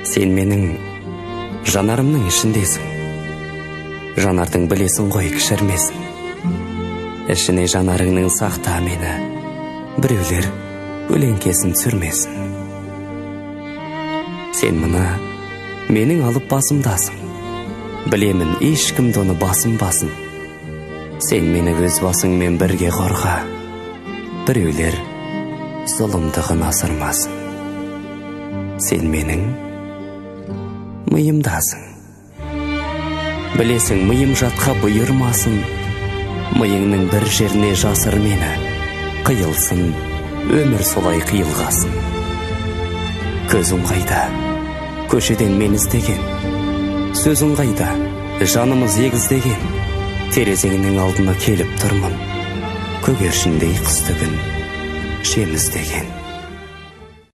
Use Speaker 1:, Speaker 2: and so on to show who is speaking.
Speaker 1: Сен менің жанарымның ішіндесің. Жанардың білесің ғой кішірмесін. Ішіне жанарыңның сақта мені, біреулер көлеңкесін түсірмесін. Сен мына менің алып басымдасың. Білемін, ешкімді оны басым. Сен мені өз басыңмен бірге қорға, біреулер зұлымдығын асырмасын. Сен менің миымдасың. Білесің, миым жатқа бұйырмасын. Миыңның бір жеріне жасыр мені, қиылсын, өмір солай қиылғасын. Көзің қайда, көшеден мен іздеген. Сөзің қайда, жанымыз егіздеген. Терезеңнің алдына келіп тұрмын, көгершіндей қысты күн жем іздеген.